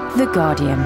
The Guardian.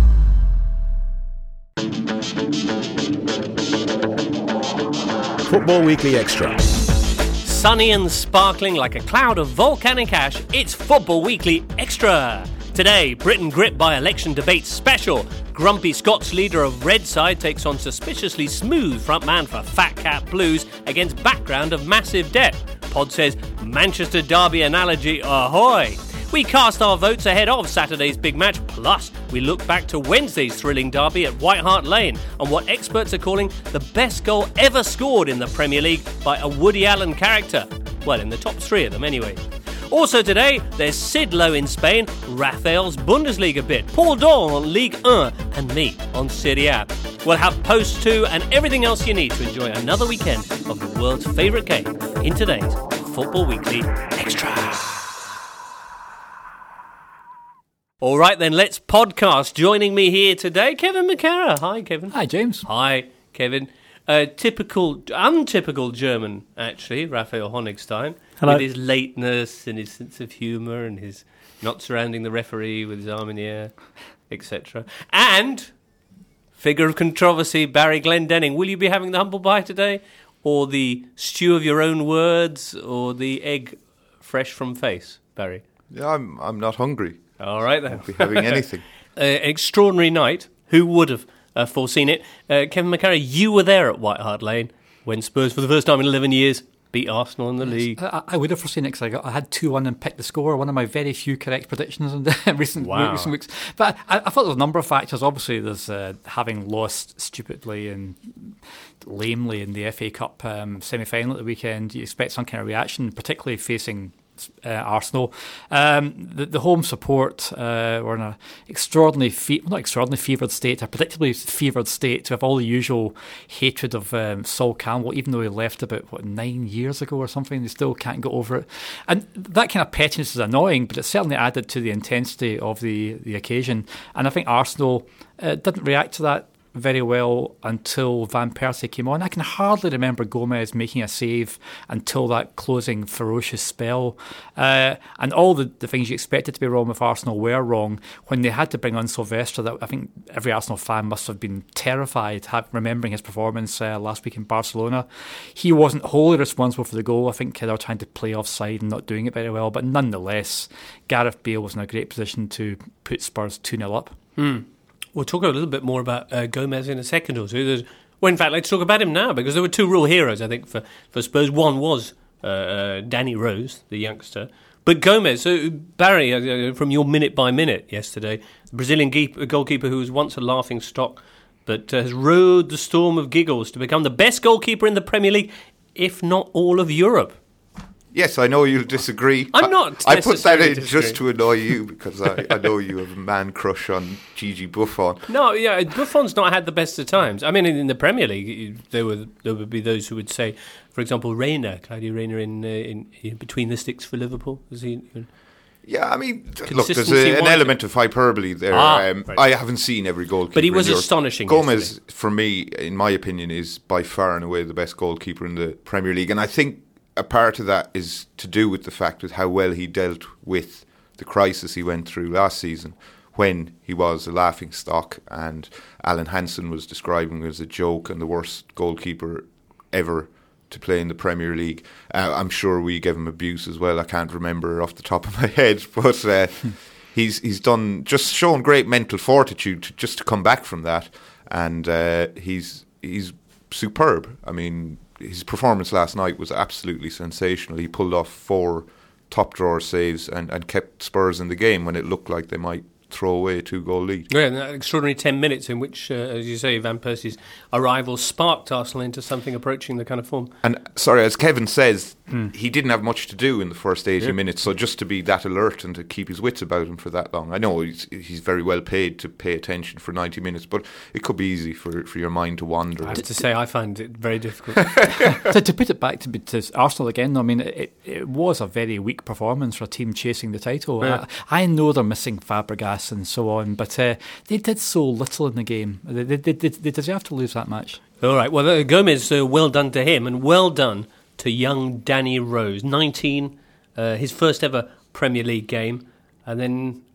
Football Weekly Extra. Sunny and sparkling like a cloud of volcanic ash, it's Football Weekly Extra. Today, Britain gripped by election debate special. Grumpy Scots leader of Red Side takes on suspiciously smooth frontman for Fat Cat Blues against background of massive debt. Pod says Manchester Derby analogy ahoy. We cast our votes ahead of Saturday's big match, plus we look back to Wednesday's thrilling derby at White Hart Lane and what experts are calling the best goal ever scored in the Premier League by a Woody Allen character. Well, in the top three of them anyway. Also today, there's Sid Lowe in Spain, Rafael's Bundesliga bit, Paul Dole on Ligue 1 and me on Serie A. We'll have Post 2 and everything else you need to enjoy another weekend of the world's favourite game in today's Football Weekly Extra. All right, then, let's podcast. Joining me here today, Kevin McCara. Hi, Kevin. Hi, James. Hi, Kevin. Untypical German, actually, Raphael Honigstein. Hello. With his lateness and his sense of humour and his not surrounding the referee with his arm in the air, etc. And figure of controversy, Barry Glendenning. Will you be having the humble pie today? Or the stew of your own words? Or the egg fresh from face, Barry? Yeah, I'm not hungry. All right, then. I won't be having anything. Extraordinary night. Who would have foreseen it? Kevin McCarry, you were there at White Hart Lane when Spurs, for the first time in 11 years, beat Arsenal in the league. I would have foreseen it because I had 2-1 and picked the score, one of my very few correct predictions in recent weeks. But I thought there were a number of factors. Obviously, there's having lost stupidly and lamely in the FA Cup semi-final at the weekend. You expect some kind of reaction, particularly facing Arsenal. The home support were in a fevered state, a particularly fevered state to have all the usual hatred of Sol Campbell, even though he left about 9 years ago or something. They still can't get over it, and that kind of pettiness is annoying, but it certainly added to the intensity of the occasion. And I think Arsenal didn't react to that very well until Van Persie came on. I can hardly remember Gomez making a save until that closing ferocious spell. And all the things you expected to be wrong with Arsenal were wrong. When they had to bring on Silvestre, that I think every Arsenal fan must have been terrified, remembering his performance last week in Barcelona. He wasn't wholly responsible for the goal. I think they were trying to play offside and not doing it very well. But nonetheless, Gareth Bale was in a great position to put Spurs 2-0 up. We'll talk a little bit more about Gomez in a second or two. Well, in fact, let's talk about him now, because there were two real heroes, I think, for Spurs. One was Danny Rose, the youngster. But Gomez, so Barry, from your minute-by-minute yesterday, the Brazilian goalkeeper who was once a laughing stock, but has rode the storm of giggles to become the best goalkeeper in the Premier League, if not all of Europe. Yes, I know you'll disagree. I'm not. I put that in disagree. just to annoy you because I know you have a man crush on Gigi Buffon. No, yeah, Buffon's not had the best of times. I mean, in the Premier League, there would be those who would say, for example, Claudio Reyna in between the sticks for Liverpool. Is he? Yeah, I mean, look, there's an element of hyperbole there. Right. I haven't seen every goalkeeper, but he was in Europe. Astonishing. Gomez, yesterday, for me, in my opinion, is by far and away the best goalkeeper in the Premier League, and I think a part of that is to do with the fact with how well he dealt with the crisis he went through last season when he was a laughing stock and Alan Hansen was describing him as a joke and the worst goalkeeper ever to play in the Premier League. I'm sure we gave him abuse as well. I can't remember off the top of my head, but he's just shown great mental fortitude just to come back from that, and he's superb. I mean, his performance last night was absolutely sensational. He pulled off 4 top-drawer saves and kept Spurs in the game when it looked like they might throw away a 2-goal lead. Yeah, an extraordinary 10 minutes in which, as you say, Van Persie's arrival sparked Arsenal into something approaching the kind of form. And, sorry, as Kevin says, he didn't have much to do in the first 80 minutes, so just to be that alert and to keep his wits about him for that long. I know he's very well paid to pay attention for 90 minutes, but it could be easy for your mind to wander. I have to say, I find it very difficult. To put it back to Arsenal again, I mean, it was a very weak performance for a team chasing the title. Yeah. I know they're missing Fabregas and so on, but they did so little in the game. They deserve to lose that match. All right, well, Gomez, well done to him, and well done to young Danny Rose, 19, his first ever Premier League game, and then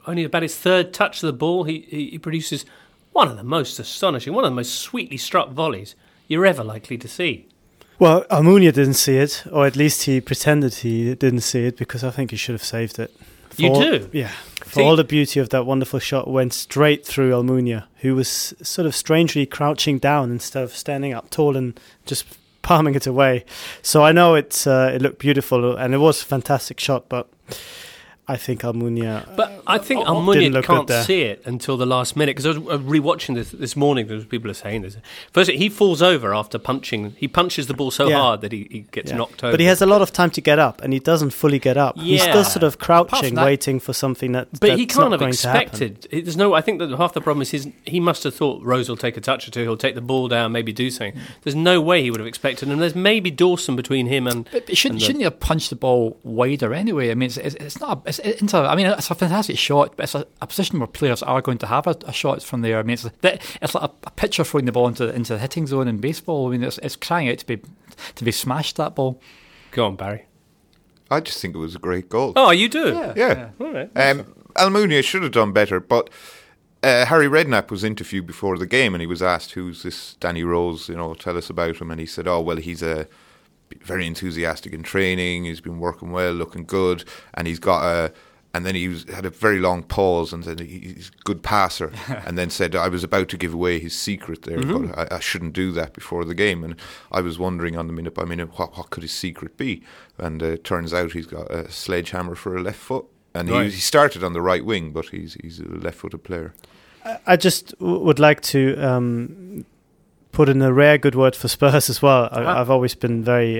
only about his third touch of the ball, he produces one of the most astonishing, one of the most sweetly struck volleys you're ever likely to see. Well, Almunia didn't see it, or at least he pretended he didn't see it, because I think he should have saved it. You do? Yeah. For all the beauty of that wonderful shot, went straight through Almunia, who was sort of strangely crouching down instead of standing up tall and just palming it away. So I know it looked beautiful, and it was a fantastic shot, but I think Almunia... But I think Almunia can't see it until the last minute, because I was rewatching this morning, there was people are saying this. First, he falls over after punching. He punches the ball so hard that he gets knocked over. But he has a lot of time to get up, and he doesn't fully get up. He's still sort of crouching, waiting for something that's he can't have going expected. There's no. I think that half the problem is he must have thought Rose will take a touch or two, he'll take the ball down, maybe do something. There's no way he would have expected, and there's maybe Dawson between him and... But shouldn't he have punched the ball wider anyway? I mean, it's not... It's a fantastic shot, but it's a position where players are going to have a shot from there. I mean, it's like a pitcher throwing the ball into the hitting zone in baseball. I mean, it's crying out to be smashed, that ball. Go on, Barry. I just think it was a great goal. Oh, you do? Yeah. All right. Almunia should have done better, but Harry Redknapp was interviewed before the game, and he was asked, "Who's this Danny Rose? Tell us about him." And he said, "Oh, well, he's very enthusiastic in training. He's been working well, looking good, and he's got And then he had a very long pause, and said he's a good passer, and then said, "I was about to give away his secret there, but I shouldn't do that before the game." And I was wondering on the minute by minute, what could his secret be? And it turns out he's got a sledgehammer for a left foot, and he started on the right wing, but he's a left-footed player. I just would like to put in a rare good word for Spurs as well. I've always been very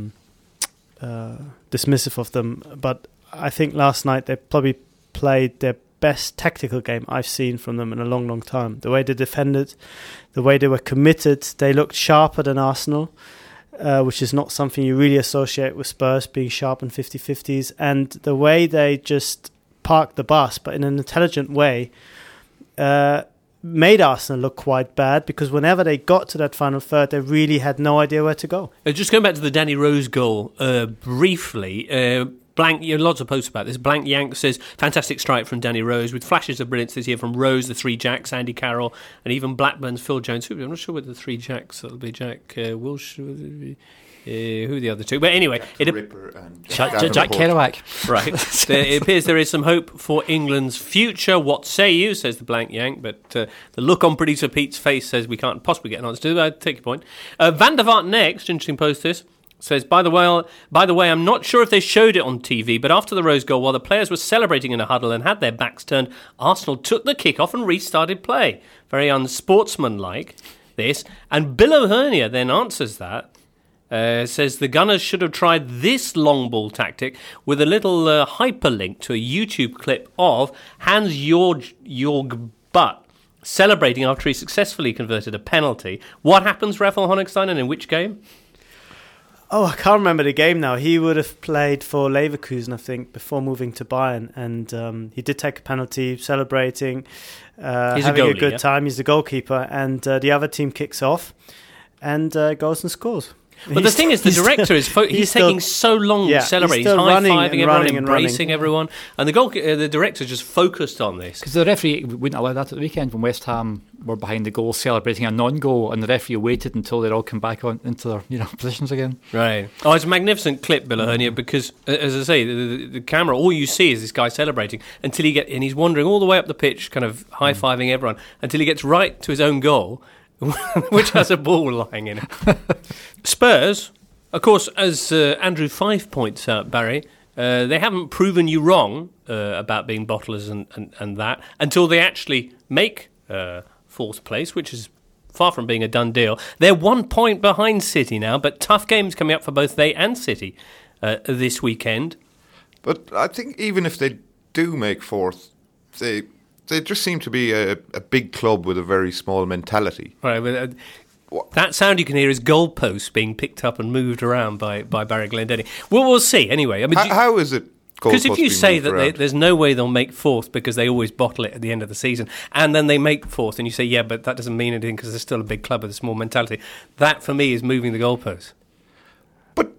dismissive of them, but I think last night they probably played their best tactical game I've seen from them in a long, long time. The way they defended, the way they were committed, they looked sharper than Arsenal, which is not something you really associate with Spurs, being sharp in 50-50s, and the way they just parked the bus, but in an intelligent way, made Arsenal look quite bad, because whenever they got to that final third, they really had no idea where to go. Just going back to the Danny Rose goal briefly, Blank, lots of posts about this. Blank Yank says, fantastic strike from Danny Rose, with flashes of brilliance this year from Rose, the three Jacks, Andy Carroll, and even Blackburn's Phil Jones. I'm not sure what the three Jacks, that'll be Jack Wilsh, who are the other two? But anyway, Ripper and Jack Kerouac. Right. It appears there is some hope for England's future. What say you, says the Blank Yank, but the look on producer Pete's face says we can't possibly get an answer to that. I take your point. Van der Vaart next, interesting post this. Says, by the way, I'm not sure if they showed it on TV, but after the Rose goal, while the players were celebrating in a huddle and had their backs turned, Arsenal took the kick-off and restarted play. Very unsportsmanlike, this. And Bill O'Hernia then answers that, says the Gunners should have tried this long ball tactic with a little hyperlink to a YouTube clip of Hans-Jörg Butt celebrating after he successfully converted a penalty. What happens, Raphael Honigstein, and in which game? Oh, I can't remember the game now. He would have played for Leverkusen, I think, before moving to Bayern. And he did take a penalty, celebrating, having a good time. He's the goalkeeper. And the other team kicks off and goes and scores. But the thing is, the director is he's taking so long to celebrate. He's high-fiving everyone, embracing everyone. And the director just focused on this. Because the referee wouldn't allow that at the weekend when West Ham were behind the goal celebrating a non-goal, and the referee waited until they'd all come back into their positions again. Right. Oh, it's a magnificent clip, Bill O'Hernia, because, as I say, the camera, all you see is this guy celebrating until and he's wandering all the way up the pitch, kind of high-fiving everyone, until he gets right to his own goal, which has a ball lying in it. Spurs, of course, as Andrew Fife points out, Barry, they haven't proven you wrong about being bottlers and that until they actually make fourth place, which is far from being a done deal. They're 1 point behind City now, but tough games coming up for both they and City this weekend. But I think even if they do make fourth, they just seem to be a big club with a very small mentality. Right, but, that sound you can hear is goalposts being picked up and moved around by Barry Glendenning. Well, we'll see. Anyway, I mean, how is it? Because if you say that there's no way they'll make fourth because they always bottle it at the end of the season, and then they make fourth, and you say, yeah, but that doesn't mean anything because they're still a big club with a small mentality. That, for me, is moving the goalposts. But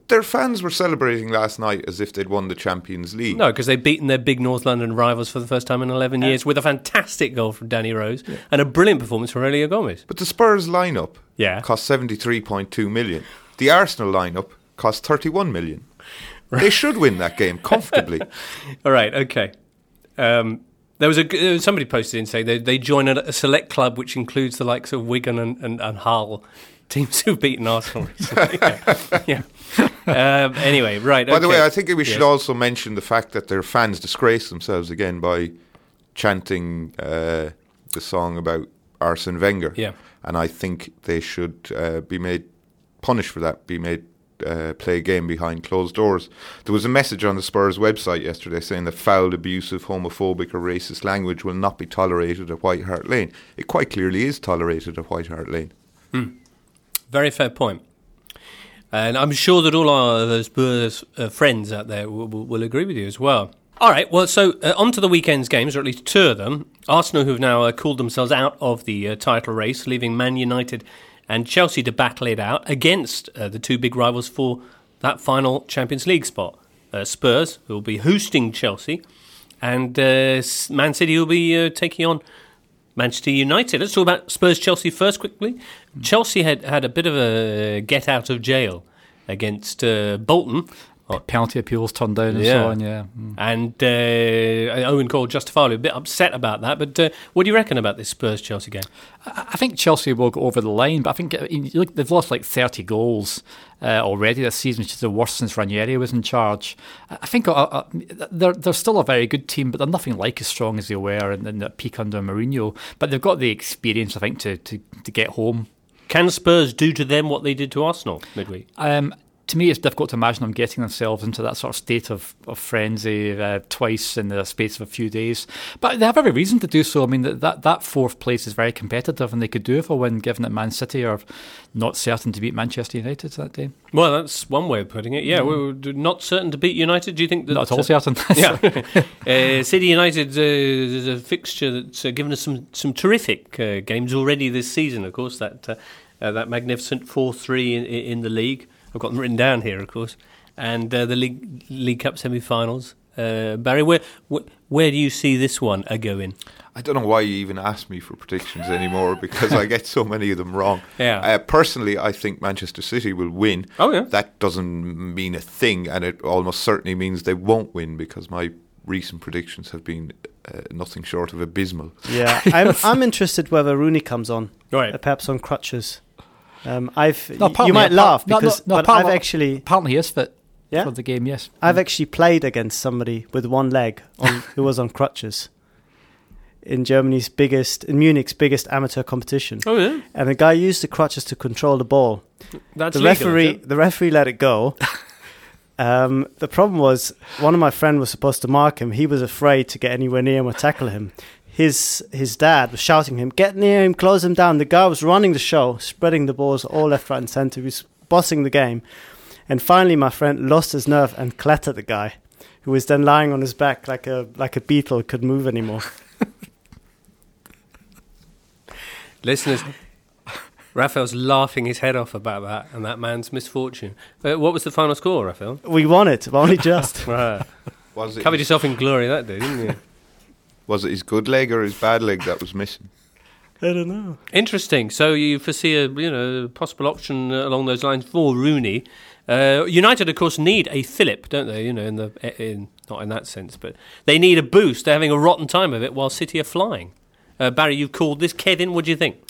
their fans were celebrating last night as if they'd won the Champions League. No, because they've beaten their big North London rivals for the first time in 11 years with a fantastic goal from Danny Rose and a brilliant performance from Aurelio Gomez. But the Spurs lineup Yeah. cost 73.2 million. The Arsenal lineup cost 31 million. They should win that game comfortably. All right, okay. There was somebody posted in saying they join a select club which includes the likes of Wigan and Hull, teams who've beaten Arsenal recently. Yeah. Anyway, right. By the okay. way, I think we should also mention the fact that their fans disgrace themselves again by chanting the song about Arsene Wenger. Yeah. And I think they should be made punished for that, be made play a game behind closed doors. There was a message on the Spurs website yesterday saying that foul, abusive, homophobic or racist language will not be tolerated at White Hart Lane. It quite clearly is tolerated at White Hart Lane. Very fair point. And I'm sure that all our Spurs friends out there will agree with you as well. All right, well, so on to the weekend's games, or at least two of them. Arsenal, who've now cooled themselves out of the title race, leaving Man United and Chelsea to battle it out against the two big rivals for that final Champions League spot. Spurs, who will be hosting Chelsea, and Man City, who will be taking on Manchester United. Let's talk about Spurs-Chelsea first quickly. Chelsea had a bit of a get out of jail against Bolton. Penalty appeals turned down and so on, yeah. And Owen Cole justifiably a bit upset about that. But what do you reckon about this Spurs-Chelsea game? I think Chelsea will go over the line, but I think they've lost like 30 goals already this season, which is the worst since Ranieri was in charge. I think they're still a very good team, but they're nothing like as strong as they were in the peak under Mourinho. But they've got the experience, I think, to get home. Can Spurs do to them what they did to Arsenal midweek? To me, it's difficult to imagine them getting themselves into that sort of state of frenzy twice in the space of a few days. But they have every reason to do so. I mean, that fourth place is very competitive, and they could do it for a win, given that Man City are not certain to beat Manchester United that day. Well, that's one way of putting it. Yeah, we're not certain to beat United. Do you think that... Not at all certain. Yeah. City United is a fixture that's given us some terrific games already this season, of course, that magnificent 4-3 in the league. I've got them written down here, of course, and the League Cup semi-finals. Barry, where do you see this one going? I don't know why you even ask me for predictions anymore because I get so many of them wrong. Yeah. Personally, I think Manchester City will win. Oh, yeah. That doesn't mean a thing, and it almost certainly means they won't win because my recent predictions have been nothing short of abysmal. Yeah, I'm interested whether Rooney comes on, Right. perhaps on crutches. You might laugh because I've actually apparently he is fit Yeah? for the game. Yes, I've actually played against somebody with one leg who was on crutches in Munich's biggest amateur competition. Oh yeah, And the guy used the crutches to control the ball. that's The legal, referee let it go. The problem was one of my friends was supposed to mark him. He was afraid to get anywhere near him or tackle him. His dad was shouting at him, "Get near him, close him down." The guy was running the show, spreading the balls all left, right and centre. He was bossing the game. And finally my friend lost his nerve and clattered the guy, who was then lying on his back like a beetle, couldn't move anymore. Listeners, Raphael's laughing his head off about that and that man's misfortune. What was the final score, Raphael? We won it, but only just. Right. Was it Covered yourself in glory that day, didn't you? Was it his good leg or his bad leg that was missing? I don't know. Interesting. So you foresee a possible option along those lines for Rooney. United, of course, need a fillip, don't they? Not in that sense, but they need a boost. They're having a rotten time of it while City are flying. Barry, you've called this. Kevin, what do you think?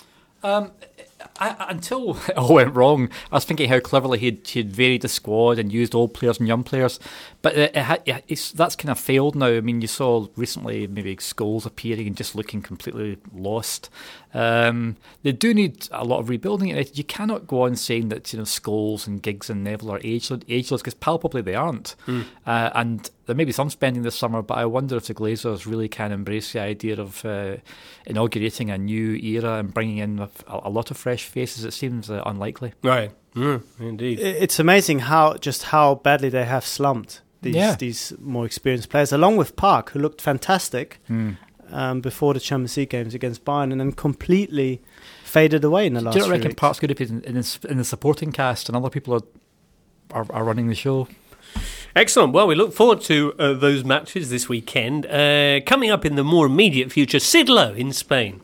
Until it all went wrong, I was thinking how cleverly he'd varied the squad and used old players and young players. But that's kind of failed now. I mean, you saw recently maybe Scholes appearing and just looking completely lost. They do need a lot of rebuilding. You cannot go on saying that Scholes and Giggs and Neville are ageless because palpably they aren't. And there may be some spending this summer, but I wonder if the Glazers really can embrace the idea of inaugurating a new era and bringing in a lot of fresh faces. It seems unlikely. Right. Indeed. It's amazing how badly they have slumped these more experienced players, along with Park, who looked fantastic before the Champions League games against Bayern, and then completely faded away in the last. Do you not few reckon weeks. Park's good if he's in the supporting cast, and other people are are running the show. Excellent. Well, we look forward to those matches this weekend. Coming up in the more immediate future, Sid Lowe in Spain.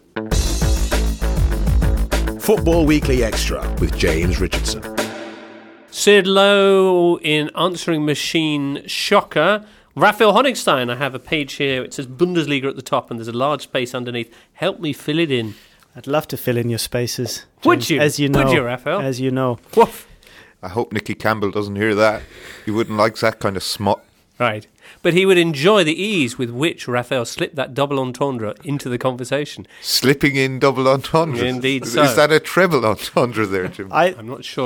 Football Weekly Extra with James Richardson. Sid Lowe in Answering Machine Shocker. Raphael Honigstein, I have a page here. It says Bundesliga at the top and there's a large space underneath. Help me fill it in. I'd love to fill in your spaces, James, Would you? As you know. Would you, Raphael? As you know. Woof. I hope Nicky Campbell doesn't hear that. He wouldn't like that kind of smut. Right. But he would enjoy the ease with which Raphael slipped that double entendre into the conversation. Slipping in double entendres. Indeed so. Is that a treble entendre there, Jim? I'm not sure.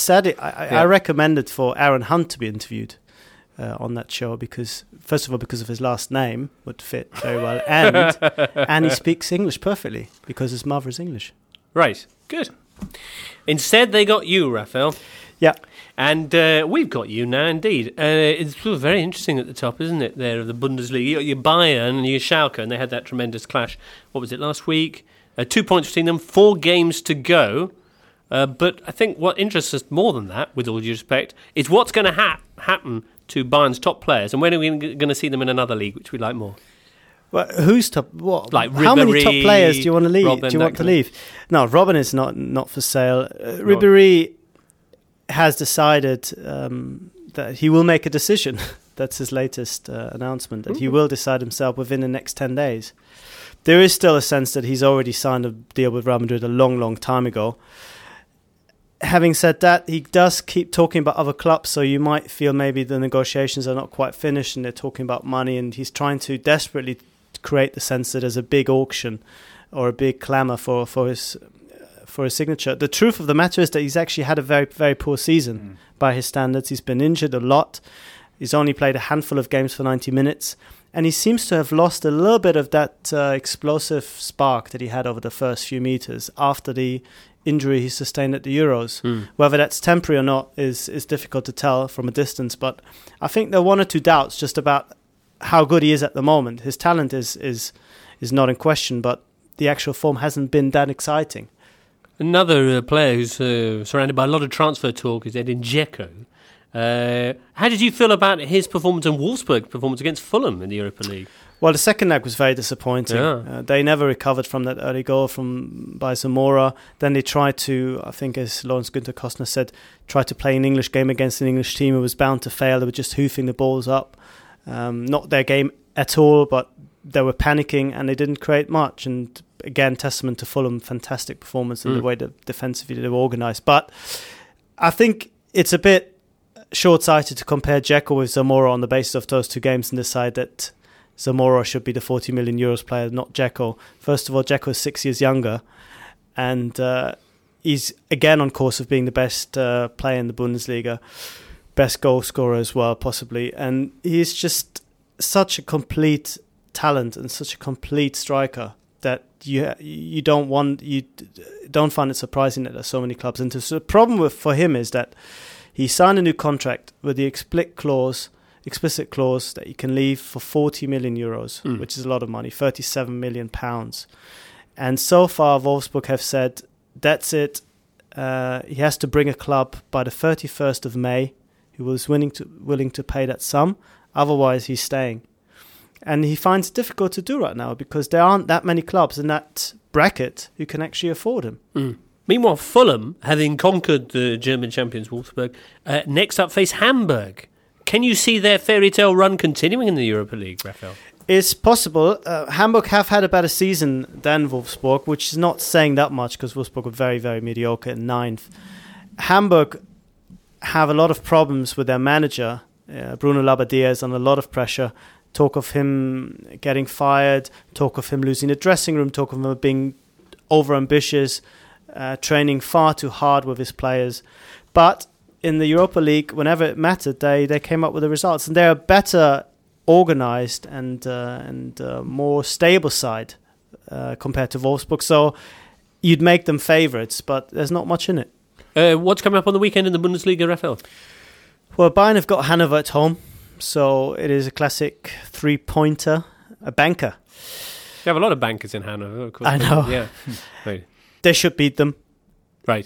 I recommended for Aaron Hunt to be interviewed on that show because, first of all, because of his last name would fit very well, and he speaks English perfectly because his mother is English. Right. Good. Instead, they got you, Raphael. Yeah. And we've got you now, indeed. It's sort of very interesting at the top, isn't it, there, of the Bundesliga. You got your Bayern and your Schalke, and they had that tremendous clash. What was it, last week? 2 points between them, 4 games to go. But I think what interests us more than that, with all due respect, is what's going to happen to Bayern's top players, and when are we going to see them in another league, which we like more? Well, who's top? What? Like Ribéry, how many top players do you want to leave? Robben, do you want to leave? No, Robben is not for sale. Ribéry has decided that he will make a decision. That's his latest announcement, that he will decide himself within the next 10 days. There is still a sense that he's already signed a deal with Real Madrid a long, long time ago. Having said that, he does keep talking about other clubs, so you might feel maybe the negotiations are not quite finished and they're talking about money, and he's trying to desperately create the sense that there's a big auction or a big clamour for his signature. The truth of the matter is that he's actually had a very, very poor season by his standards. He's been injured a lot. He's only played a handful of games for 90 minutes. And he seems to have lost a little bit of that explosive spark that he had over the first few meters after the injury he sustained at the Euros. Whether that's temporary or not is difficult to tell from a distance. But I think there are one or two doubts just about how good he is at the moment. His talent is not in question, but the actual form hasn't been that exciting. Another player who's surrounded by a lot of transfer talk is Edin Dzeko. How did you feel about his performance and Wolfsburg's performance against Fulham in the Europa League? Well, the second leg was very disappointing. Yeah. They never recovered from that early goal by Zamora. Then they tried to, I think as Lawrence Günther Kostner said, try to play an English game against an English team who was bound to fail. They were just hoofing the balls up. Not their game at all, but they were panicking and they didn't create much. And again, testament to Fulham, fantastic performance in the way that defensively they were organised. But I think it's a bit short-sighted to compare Dzeko with Zamora on the basis of those two games and decide that Zamora should be the 40 million euros player, not Dzeko. First of all, Dzeko is 6 years younger, and he's again on course of being the best player in the Bundesliga, best goal scorer as well, possibly. And he's just such a complete talent and such a complete striker that you don't find it surprising that there's so many clubs. And the problem for him is that he signed a new contract with the explicit clause that you can leave for 40 million euros, which is a lot of money, 37 million pounds. And so far, Wolfsburg have said, that's it. He has to bring a club by the 31st of May who was willing to pay that sum. Otherwise, he's staying. And he finds it difficult to do right now because there aren't that many clubs in that bracket who can actually afford him. Meanwhile, Fulham, having conquered the German champions Wolfsburg, next up face Hamburg. Can you see their fairy tale run continuing in the Europa League, Raphael? It's possible. Hamburg have had a better season than Wolfsburg, which is not saying that much because Wolfsburg were very, very mediocre in 9th. Hamburg have a lot of problems with their manager, Bruno Labbadia, is under a lot of pressure. Talk of him getting fired, talk of him losing the dressing room, talk of him being overambitious, training far too hard with his players. But in the Europa League, whenever it mattered, they came up with the results. And they're a better organised and more stable side compared to Wolfsburg. So you'd make them favourites, but there's not much in it. What's coming up on the weekend in the Bundesliga, Raphael? Well, Bayern have got Hanover at home. So it is a classic three-pointer, a banker. You have a lot of bankers in Hanover, of course. I know. Yeah. Right. They should beat them. Right.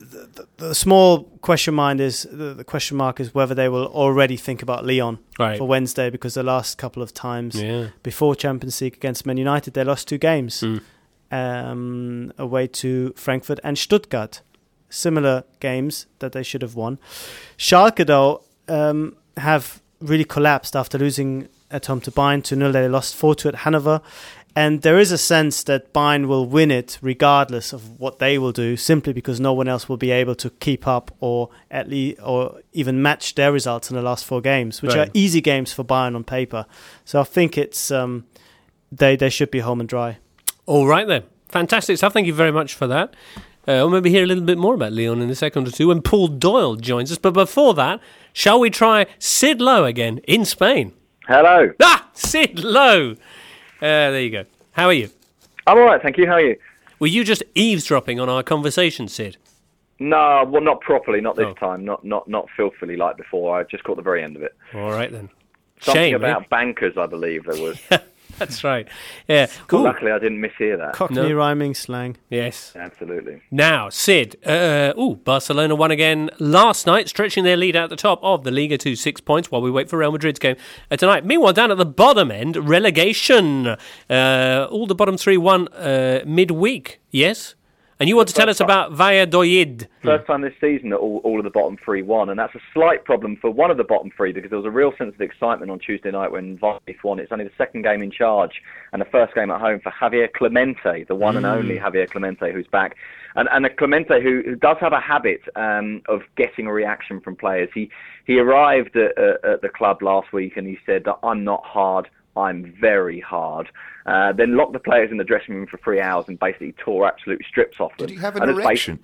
the small question mark is whether they will already think about Lyon for Wednesday, because the last couple of times before Champions League against Man United, they lost 2 games away to Frankfurt and Stuttgart. Similar games that they should have won. Schalke, though, have really collapsed after losing at home to Bayern 2-0. They lost 4-2 at Hanover. And there is a sense that Bayern will win it regardless of what they will do, simply because no one else will be able to keep up or even match their results in the last 4 games, which are easy games for Bayern on paper. So I think it's they should be home and dry. All right then. Fantastic stuff. Thank you very much for that. We'll maybe hear a little bit more about Lyon in a second or two when Paul Doyle joins us. But before that, shall we try Sid Lowe again in Spain? Hello. Sid Lowe. There you go. How are you? I'm all right, thank you. How are you? Were you just eavesdropping on our conversation, Sid? No, well, not properly, not this time, not filthily like before. I just caught the very end of it. All right, then. Something about bankers, I believe there was. That's right. Yeah. Cool. Luckily, I didn't mishear that. Cockney rhyming slang. Yes. Absolutely. Now, Sid, Barcelona won again last night, stretching their lead out the top of the Liga to 6 points while we wait for Real Madrid's game tonight. Meanwhile, down at the bottom end, relegation. All the bottom 3 won midweek. Yes? And you want to tell us about Valladolid. First time this season that all of the bottom 3 won, and that's a slight problem for one of the bottom 3 because there was a real sense of excitement on Tuesday night when Valladolid won. It's only the second game in charge and the first game at home for Javier Clemente, the one and only Javier Clemente, who's back. And a Clemente who does have a habit of getting a reaction from players. He arrived at the club last week and he said that I'm not hard, I'm very hard. Then locked the players in the dressing room for 3 hours and basically tore absolute strips off them. Did he have an erection?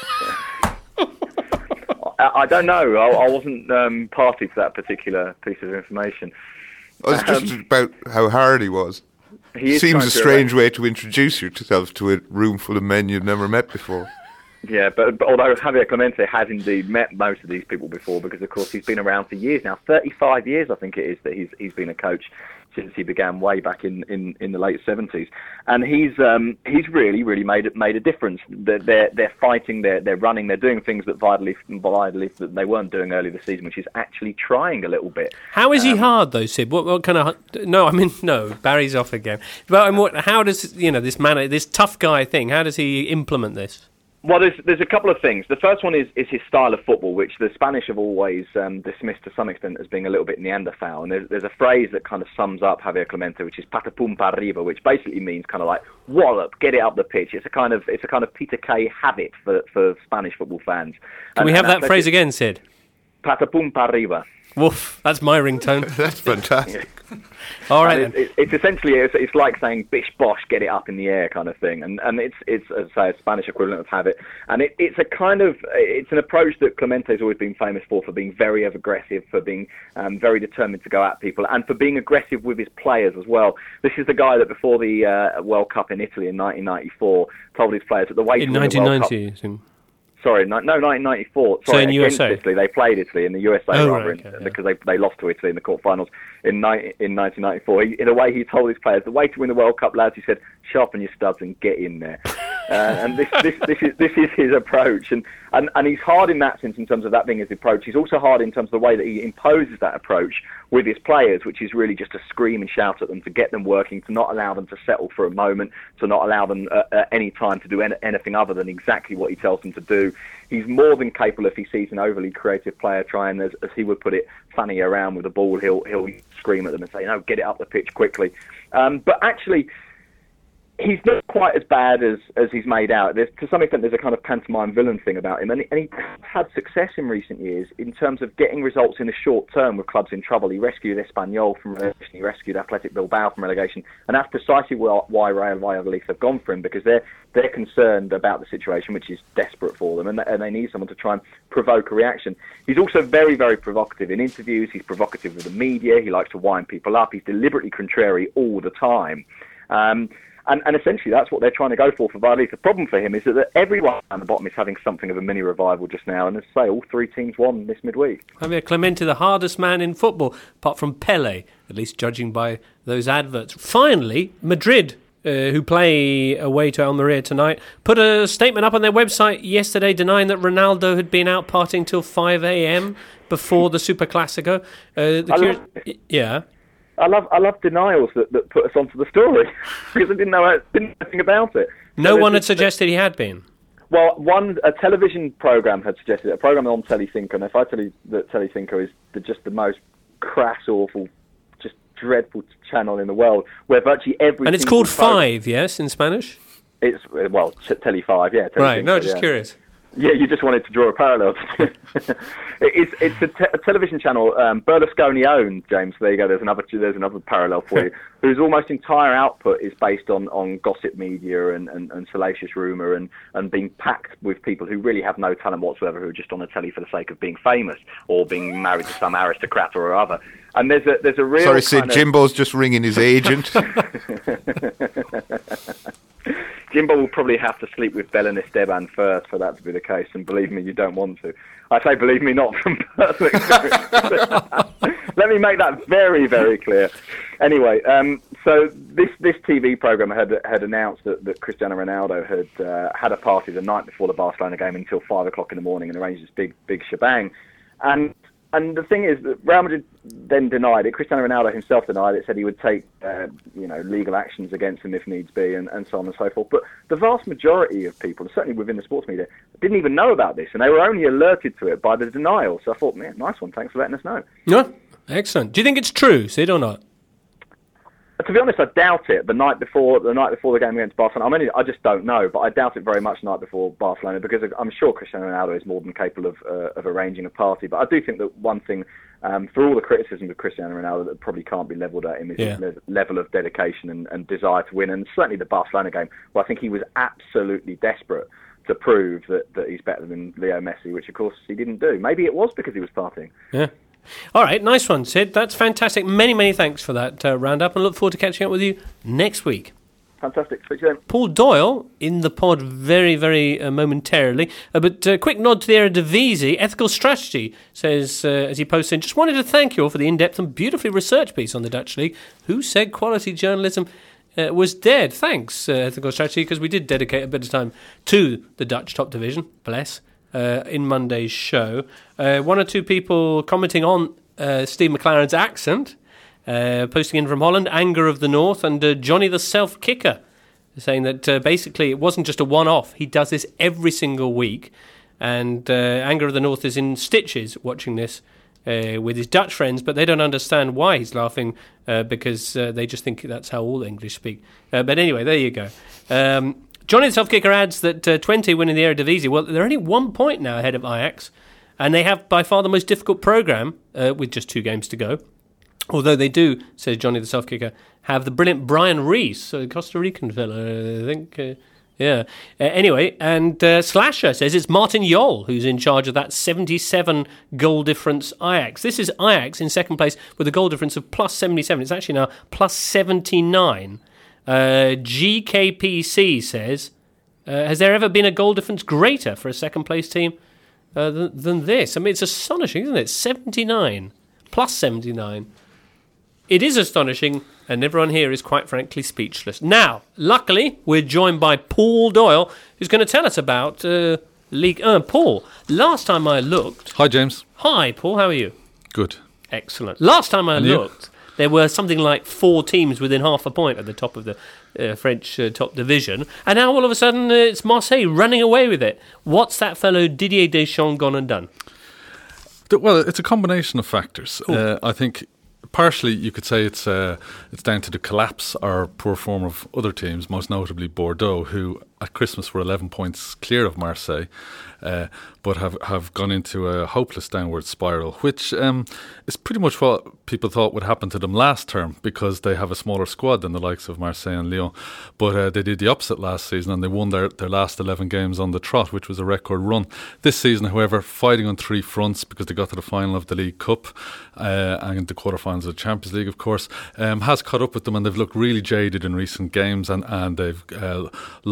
I don't know. I wasn't party to that particular piece of information. I was just about how hard he was. Seems a strange way to introduce yourself to a room full of men you've never met before. Yeah, but although Javier Clemente has indeed met most of these people before, because of course he's been around for years now, 35 years I think it is that he's been a coach since he began way back in the late 70s, and he's really made a difference. They're fighting, they're running, they're doing things that Valladolid that they weren't doing earlier this season, which is actually trying a little bit. How is he hard though, Sid? What kind of? No, Barry's off again. But how does this tough guy thing? How does he implement this? Well, there's a couple of things. The first one is his style of football, which the Spanish have always dismissed to some extent as being a little bit Neanderthal. And there's a phrase that kind of sums up Javier Clemente, which is patapum pa arriba, which basically means kind of like wallop, get it up the pitch. It's a kind of Peter Kay habit for Spanish football fans. Can we have that phrase again, Sid? Patapum pa arriba. Woof, that's my ringtone. That's fantastic. Yeah. All right, it's essentially it's like saying bish bosh, get it up in the air kind of thing, and it's as I say a Spanish equivalent of habit, and it's an approach that Clemente's always been famous for being very aggressive, for being very determined to go at people, and for being aggressive with his players as well. This is the guy that before the World Cup in Italy in 1994 told his players that the way in to win the World Cup. 1990. Sorry, 1994. So in against USA? Italy. They played Italy in the USA because they lost to Italy in the quarterfinals in 1994. The way he told his players, the way to win the World Cup, lads, he said, sharpen your studs and get in there. And this is his approach, and he's hard in that sense in terms of that being his approach. He's also hard in terms of the way that he imposes that approach with his players, which is really just to scream and shout at them, to get them working, to not allow them to settle for a moment, to not allow them at any time to do anything other than exactly what he tells them to do. He's more than capable if he sees an overly creative player trying, as he would put it, fanny around with the ball. He'll scream at them and say, "No, get it up the pitch quickly." But actually, he's not quite as bad as he's made out. To some extent, there's a kind of pantomime villain thing about him, and he's had success in recent years in terms of getting results in the short term with clubs in trouble. He rescued Espanyol from relegation, he rescued Athletic Bilbao from relegation, and that's precisely why Real Valladolid have gone for him, because they're concerned about the situation, which is desperate for them, and they need someone to try and provoke a reaction. He's also very, very provocative in interviews. He's provocative with the media. He likes to wind people up. He's deliberately contrary all the time. And essentially, that's what they're trying to go for Valladolid. The problem for him is that everyone at the bottom is having something of a mini revival just now. And as I say, all 3 teams won this midweek. Javier Clemente, the hardest man in football, apart from Pele, at least judging by those adverts. Finally, Madrid who play away to Almeria tonight, put a statement up on their website yesterday denying that Ronaldo had been out partying till 5 a.m. before the Super Classico. Yeah. I love denials that put us onto the story because I didn't know anything about it. No one had suggested he had been. Well, a television program had suggested it, a program on Telecinco, and if I tell you that Telecinco is just the most crass, awful, just dreadful channel in the world, where virtually every and it's called Five, yes, in Spanish. It's Tele5, yeah. Right. No, just curious. Yeah, you just wanted to draw a parallel. It's a television channel Berlusconi owned, James. There you go. There's another parallel for you. Whose almost entire output is based on gossip media and salacious rumour and being packed with people who really have no talent whatsoever, who are just on the telly for the sake of being famous or being married to some aristocrat or other. And there's a real. Sorry, Sid. Jimbo's just ringing his agent. Jimbo will probably have to sleep with Belen Esteban first for that to be the case, and believe me, you don't want to. I say believe me, not from personal experience. Let me make that very, very clear. Anyway, so this TV programme had announced that Cristiano Ronaldo had a party the night before the Barcelona game until 5 o'clock in the morning and arranged this big shebang. And the thing is that Real Madrid then denied it. Cristiano Ronaldo himself denied it, said he would take legal actions against him if needs be, and so on and so forth. But the vast majority of people, certainly within the sports media, didn't even know about this, and they were only alerted to it by the denial. So I thought, man, nice one, thanks for letting us know. Yeah, excellent. Do you think it's true, Sid, or not? To be honest, I doubt it. The night before the game against Barcelona, I just don't know. But I doubt it very much the night before Barcelona because I'm sure Cristiano Ronaldo is more than capable of arranging a party. But I do think that one thing, for all the criticism of Cristiano Ronaldo, that probably can't be levelled at him is his level of dedication and desire to win. And certainly the Barcelona game, where I think he was absolutely desperate to prove that he's better than Leo Messi, which of course he didn't do. Maybe it was because he was partying. Yeah. All right, nice one, Sid. That's fantastic. Many, many thanks for that roundup, and look forward to catching up with you next week. Fantastic. Speak to you then. Paul Doyle in the pod very, very momentarily. But quick nod to the Eredivisie. Ethical Strategy says, as he posts in, just wanted to thank you all for the in-depth and beautifully researched piece on the Dutch League. Who said quality journalism was dead? Thanks, Ethical Strategy, because we did dedicate a bit of time to the Dutch top division. Bless. In Monday's show. One or two people commenting on Steve McLaren's accent, posting in from Holland, Anger of the North, and Johnny the Self-Kicker, saying that basically it wasn't just a one-off. He does this every single week, and Anger of the North is in stitches watching this with his Dutch friends, but they don't understand why he's laughing because they just think that's how all English speak. But anyway, there you go. Johnny the Self-Kicker adds that Twente winning the Eredivisie, well, they're only 1 point now ahead of Ajax, and they have by far the most difficult programme with just 2 games to go. Although they do, says Johnny the Self-Kicker, have the brilliant Brian Rees, a Costa Rican fella, I think. Yeah. Anyway, and Slasher says it's Martin Jol who's in charge of that 77 goal difference Ajax. This is Ajax in second place with a goal difference of plus 77. It's actually now plus 79. GKPC says, has there ever been a goal difference greater for a second place team than this? I mean, it's astonishing, isn't it? 79 plus 79. It is astonishing, and everyone here is quite frankly speechless. Now, luckily, we're joined by Paul Doyle, who's going to tell us about League 1. Paul, last time I looked... Hi, James. Hi, Paul, how are you? Good. Excellent. Last time I looked... There were something like 4 teams within half a point at the top of the French top division. And now all of a sudden it's Marseille running away with it. What's that fellow Didier Deschamps gone and done? Well, it's a combination of factors. I think partially you could say it's down to the collapse or poor form of other teams, most notably Bordeaux, who at Christmas were 11 points clear of Marseille. But have gone into a hopeless downward spiral, which is pretty much what people thought would happen to them last term because they have a smaller squad than the likes of Marseille and Lyon. But they did the opposite last season and they won their last 11 games on the trot, which was a record run. This season, however, fighting on 3 fronts because they got to the final of the League Cup and the quarterfinals of the Champions League, of course, has caught up with them and they've looked really jaded in recent games and they've lost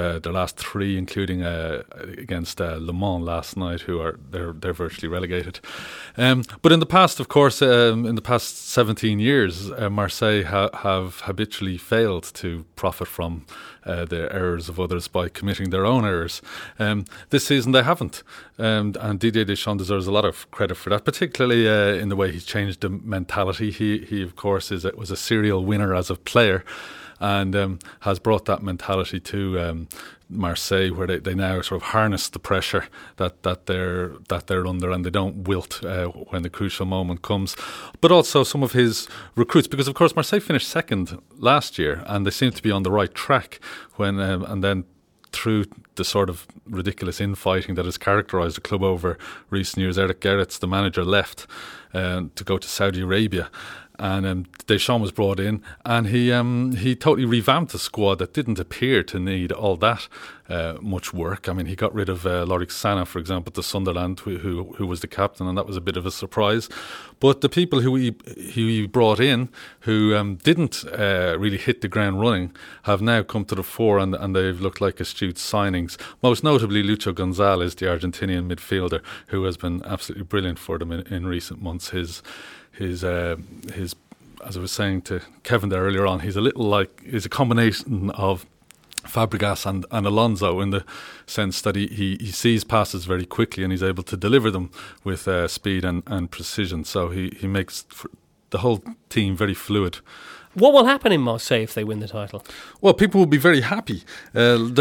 their last 3, including against Le Mans last night, they're virtually relegated. But in the past, of course, in the past 17 years, Marseille have habitually failed to profit from the errors of others by committing their own errors. This season they haven't, and Didier Deschamps deserves a lot of credit for that, particularly in the way he's changed the mentality. He of course was a serial winner as a player, and has brought that mentality to Marseille, where they now sort of harness the pressure that they're under, and they don't wilt when the crucial moment comes. But also some of his recruits, because of course Marseille finished second last year, and they seem to be on the right track when and then through the sort of ridiculous infighting that has characterised the club over recent years, Eric Gerrits, the manager, left to go to Saudi Arabia. And Deschamps was brought in, and he totally revamped a squad that didn't appear to need all that much work. I mean, he got rid of Lorik Sana, for example, to Sunderland, who was the captain, and that was a bit of a surprise. But the people who he brought in, who didn't really hit the ground running, have now come to the fore, and they've looked like astute signings. Most notably, Lucho Gonzalez, the Argentinian midfielder, who has been absolutely brilliant for them in recent months. His as I was saying to Kevin there earlier on, he's a combination of Fabregas and Alonso, in the sense that he sees passes very quickly and he's able to deliver them with speed and precision. So he makes the whole team very fluid. What will happen in Marseille if they win the title? Well, people will be very happy. And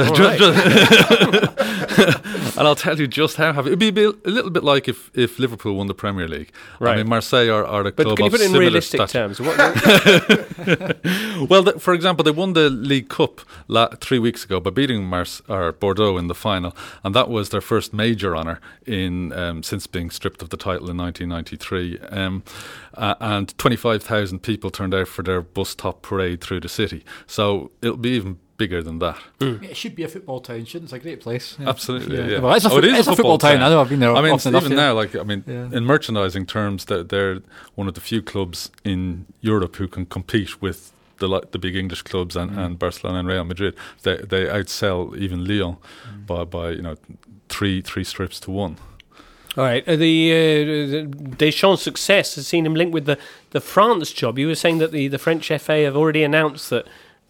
I'll tell you just how happy. It would be a little bit like if Liverpool won the Premier League. Right. I mean, Marseille are a club of similar. But can you put it in realistic terms? Well, for example, they won the League Cup 3 weeks ago by beating Bordeaux in the final, and that was their first major honour since being stripped of the title in 1993. And 25,000 people turned out for their bus top parade through the city. So it'll be even bigger than that. It should be a football town, shouldn't it? It's a great place. Yeah. Absolutely, yeah. Well, it's a football town. I know, I've been there. I mean, often even enough, now, in merchandising terms, they're one of the few clubs in Europe who can compete with the big English clubs and Barcelona and Real Madrid. They outsell even Lyon by three strips to one. All right. The Deschamps' success has seen him linked with the France job. You were saying that the French FA have already announced that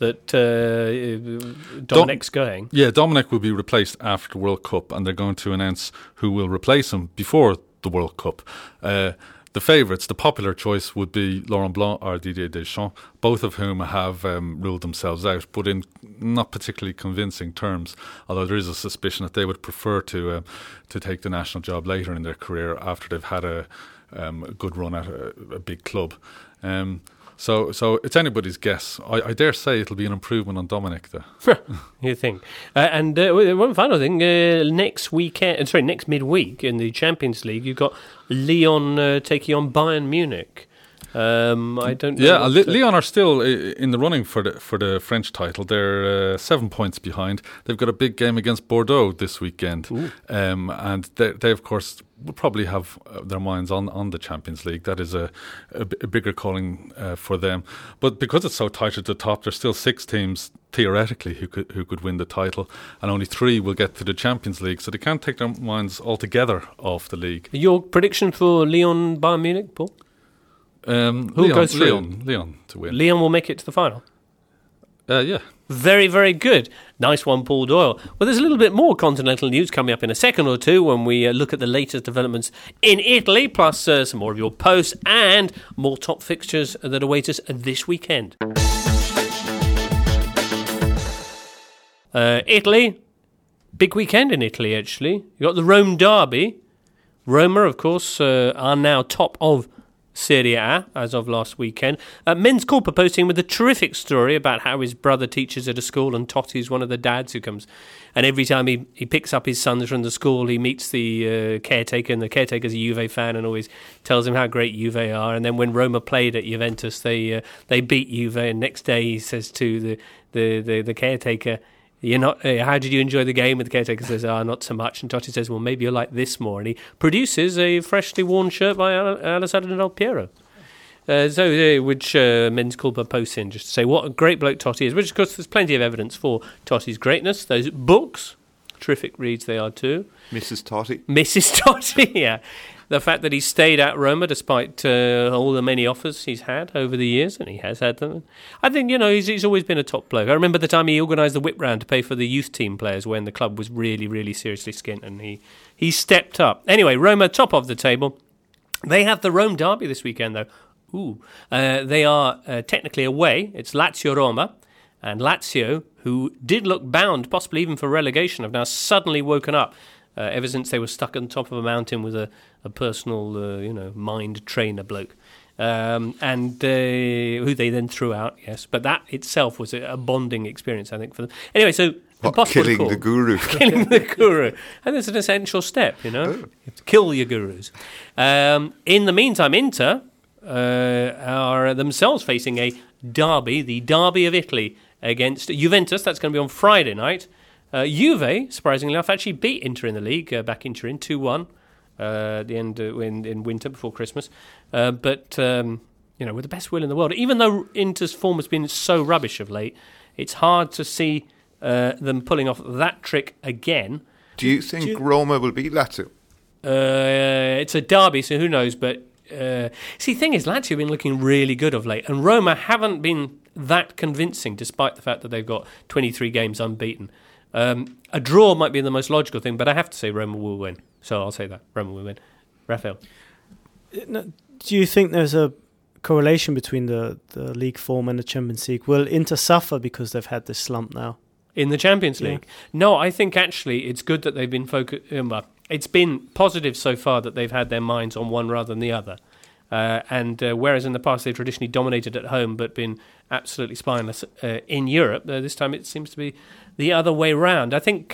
Domenech's going. Yeah, Domenech will be replaced after the World Cup, and they're going to announce who will replace him before the World Cup. The favourites, the popular choice, would be Laurent Blanc or Didier Deschamps, both of whom have ruled themselves out, but in not particularly convincing terms, although there is a suspicion that they would prefer to take the national job later in their career after they've had a good run at a big club. So it's anybody's guess. I dare say it'll be an improvement on Domenech, though. You think? And one final thing: next midweek in the Champions League, you've got Lyon taking on Bayern Munich. I don't know. Yeah, Lyon are still in the running for the French title. They're 7 points behind. They've got a big game against Bordeaux this weekend, and they of course will probably have their minds on the Champions League. That is a bigger calling for them. But because it's so tight at the top, there's still 6 teams theoretically who could win the title, and only 3 will get to the Champions League. So they can't take their minds altogether off the league. Your prediction for Lyon Bayern Munich, Paul? Who goes through? Lyon to win. Lyon will make it to the final. Yeah. Very, very good. Nice one, Paul Doyle. Well, there's a little bit more continental news coming up in a second or two when we look at the latest developments in Italy, plus some more of your posts and more top fixtures that await us this weekend. Italy, big weekend in Italy, actually. You got the Rome derby. Roma, of course, are now top of Serie A as of last weekend. Men's Corp posting with a terrific story about how his brother teaches at a school, and Totti's one of the dads who comes, and every time he picks up his sons from the school, he meets the caretaker, and the caretaker's a Juve fan and always tells him how great Juve are. And then when Roma played at Juventus, they beat Juve, and next day he says to the caretaker, "You're not. How did you enjoy the game?" And the caretaker says, "Not so much." And Totti says, "Well, maybe you'll like this more." And he produces a freshly worn shirt by Alessandro Del Piero. Which Men's Culpa posts in just to say what a great bloke Totti is, which of course there's plenty of evidence for Totti's greatness. Those books, terrific reads they are too. Mrs. Totti, yeah. The fact that he stayed at Roma despite all the many offers he's had over the years, and he has had them. I think, he's always been a top bloke. I remember the time he organised the whip round to pay for the youth team players when the club was really, really seriously skint, and he stepped up. Anyway, Roma, top of the table. They have the Rome derby this weekend, though. They are technically away. It's Lazio-Roma, and Lazio, who did look bound, possibly even for relegation, have now suddenly woken up. Ever since they were stuck on top of a mountain with a personal, mind trainer bloke, and who they then threw out, yes. But that itself was a bonding experience, I think, for them. Anyway, so killing the guru. Killing the guru. And it's an essential step, You have to kill your gurus. In the meantime, Inter are themselves facing a derby, the Derby of Italy, against Juventus. That's going to be on Friday night. Juve, surprisingly enough, actually beat Inter in the league back in Turin 2-1 at the end in winter before Christmas. But with the best will in the world, even though Inter's form has been so rubbish of late, it's hard to see them pulling off that trick again. Do you think Roma will beat Lazio? It's a derby, so who knows? But the thing is, Lazio have been looking really good of late, and Roma haven't been that convincing, despite the fact that they've got 23 games unbeaten. A draw might be the most logical thing, but I have to say Roma will win. So I'll say that. Roma will win. Raphael? Do you think there's a correlation between the league form and the Champions League? Will Inter suffer because they've had this slump now? In the Champions League? No, I think actually it's good that they've been focused. It's been positive so far that they've had their minds on one rather than the other. Whereas in the past they've traditionally dominated at home but been absolutely spineless in Europe, this time it seems to be the other way round. I think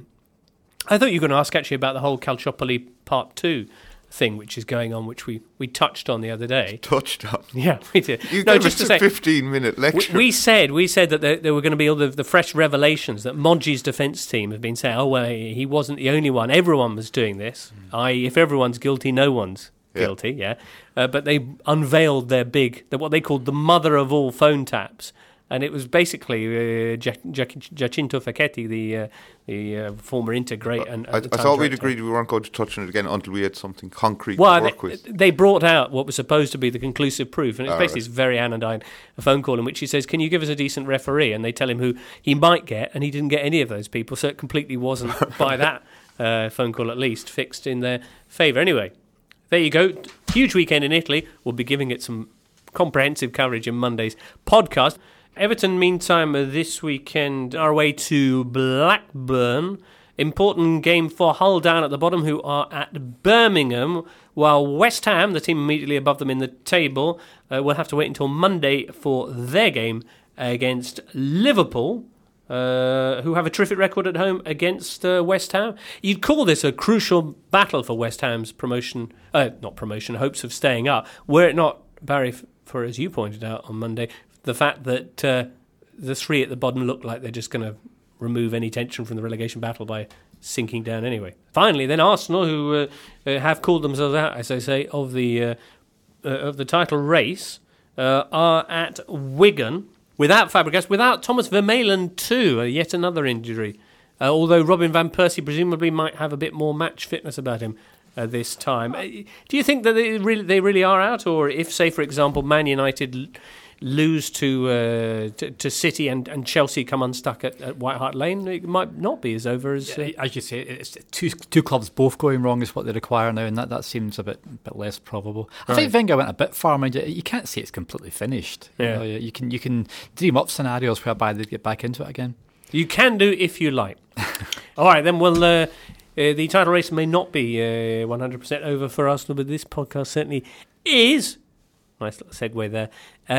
I thought you were going to ask actually about the whole Calciopoli Part 2 thing which is going on, which we touched on the other day. Touched on? Yeah, we did. You gave us a 15-minute lecture. We said that there were going to be all the fresh revelations that Moggi's defence team have been saying, he wasn't the only one. Everyone was doing this. If everyone's guilty, no one's guilty, yeah. But they unveiled their what they called the mother of all phone taps. And it was basically Giacinto Facchetti, the former Inter great. And I thought we'd agreed we weren't going to touch on it again until we had something concrete to work with. They brought out what was supposed to be the conclusive proof, and it's basically this very anodyne phone call in which he says, "Can you give us a decent referee?" And they tell him who he might get, and he didn't get any of those people, so it completely wasn't, by that phone call at least, fixed in their favour. Anyway, there you go. Huge weekend in Italy. We'll be giving it some comprehensive coverage in Monday's podcast. Everton, meantime, this weekend are away to Blackburn. Important game for Hull down at the bottom, who are at Birmingham, while West Ham, the team immediately above them in the table, will have to wait until Monday for their game against Liverpool, who have a terrific record at home against West Ham. You'd call this a crucial battle for West Ham's hopes of staying up, were it not, Barry, for as you pointed out on Monday, the fact that the three at the bottom look like they're just going to remove any tension from the relegation battle by sinking down anyway. Finally, then Arsenal, who have called themselves out, as I say, of the title race, are at Wigan without Fabregas, without Thomas Vermaelen too, yet another injury. Although Robin van Persie presumably might have a bit more match fitness about him this time. Do you think that they really are out, or if, say, for example, Man United lose to City and Chelsea come unstuck at White Hart Lane, it might not be as over as... as you say, it's two clubs both going wrong is what they require now, and that seems a bit less probable. I think Wenger went a bit far, mind you can't say it's completely finished. Yeah. You can dream up scenarios whereby they get back into it again. You can do if you like. All right, then we'll... the title race may not be 100% over for Arsenal, but this podcast certainly is. Nice little segue there.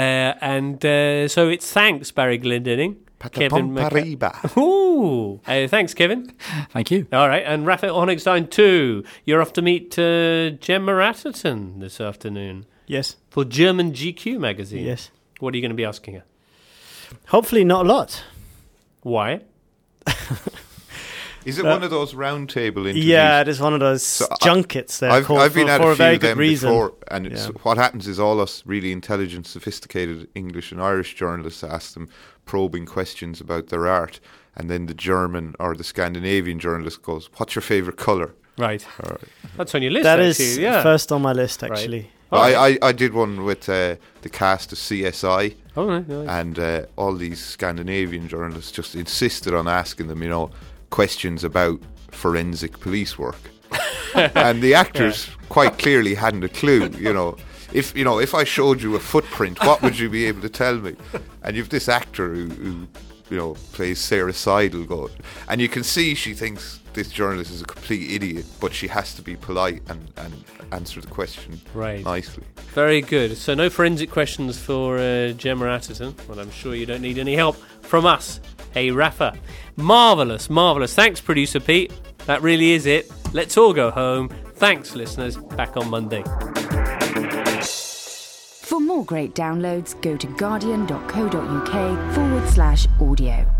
So it's thanks, Barry Glendinning. Kevin Ooh. Thanks, Kevin. Thank you. All right, and Raphael Honigstein too. You're off to meet Gemma Atherton this afternoon. Yes. For German GQ magazine. Yes. What are you going to be asking her? Hopefully not a lot. Why? Is it one of those round table interviews? Yeah, it is one of those junkets. I've been at a few of them reason. before, and what happens is all us really intelligent, sophisticated English and Irish journalists ask them probing questions about their art, and then the German or the Scandinavian journalist goes, "What's your favourite colour?" Right. That's on your list. That actually. is first on my list, actually. Right. I did one with the cast of CSI. Oh, right. And all these Scandinavian journalists just insisted on asking them, questions about forensic police work. And the actors quite clearly hadn't a clue, If I showed you a footprint, what would you be able to tell me? And you've this actor who plays Sarah Seidel, and you can see she thinks this journalist is a complete idiot, but she has to be polite and answer the question nicely. Very good. So no forensic questions for Gemma Atherton. Well, I'm sure you don't need any help from us. Hey, Rafa. Marvellous. Thanks, producer Pete. That really is it. Let's all go home. Thanks, listeners. Back on Monday. For more great downloads, go to guardian.co.uk/audio.